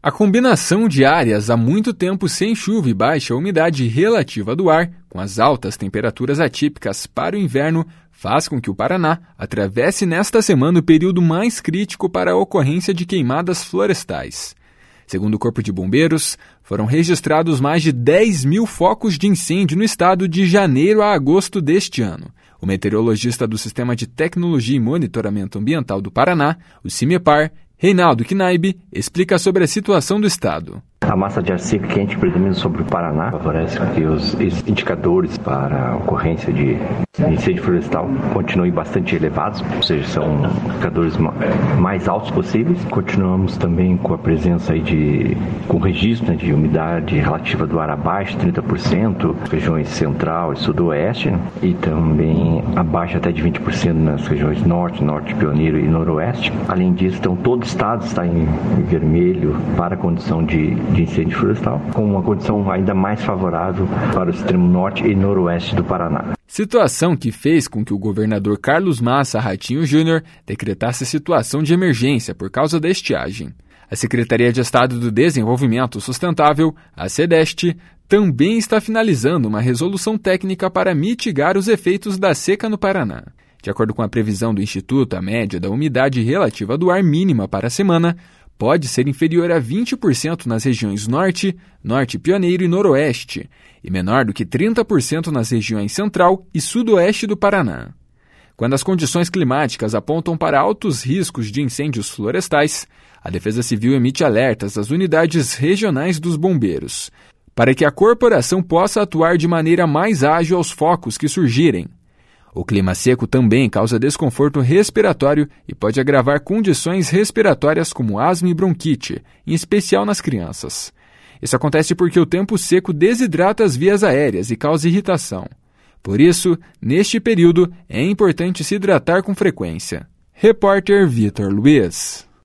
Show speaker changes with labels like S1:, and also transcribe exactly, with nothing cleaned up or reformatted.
S1: A combinação de áreas há muito tempo sem chuva e baixa umidade relativa do ar, com as altas temperaturas atípicas para o inverno, faz com que o Paraná atravesse nesta semana o período mais crítico para a ocorrência de queimadas florestais. Segundo o Corpo de Bombeiros, foram registrados mais de dez mil focos de incêndio no estado de janeiro a agosto deste ano. O meteorologista do Sistema de Tecnologia e Monitoramento Ambiental do Paraná, o CIMEPAR, Reinaldo Knaib, explica sobre a situação do estado.
S2: A massa de ar seco quente que predomina sobre o Paraná favorece que os indicadores para a ocorrência de incêndio florestal continuem bastante elevados, ou seja, são indicadores mais altos possíveis. Continuamos também com a presença aí de, com registro, né, de umidade relativa do ar abaixo de trinta por cento, nas regiões central e sudoeste, né, e também abaixo até de vinte por cento nas regiões norte, norte pioneiro e noroeste. Além disso, então, todo o estado está em vermelho para a condição de de incêndio florestal, com uma condição ainda mais favorável para o extremo norte e noroeste do Paraná.
S1: Situação que fez com que o governador Carlos Massa Ratinho Júnior decretasse situação de emergência por causa da estiagem. A Secretaria de Estado do Desenvolvimento Sustentável, a SEDEST, também está finalizando uma resolução técnica para mitigar os efeitos da seca no Paraná. De acordo com a previsão do Instituto, a média da umidade relativa do ar mínima para a semana pode ser inferior a vinte por cento nas regiões norte, norte pioneiro e noroeste, e menor do que trinta por cento nas regiões central e sudoeste do Paraná. Quando as condições climáticas apontam para altos riscos de incêndios florestais, a Defesa Civil emite alertas às unidades regionais dos bombeiros, para que a corporação possa atuar de maneira mais ágil aos focos que surgirem. O clima seco também causa desconforto respiratório e pode agravar condições respiratórias como asma e bronquite, em especial nas crianças. Isso acontece porque o tempo seco desidrata as vias aéreas e causa irritação. Por isso, neste período, é importante se hidratar com frequência. Repórter Vitor Luiz.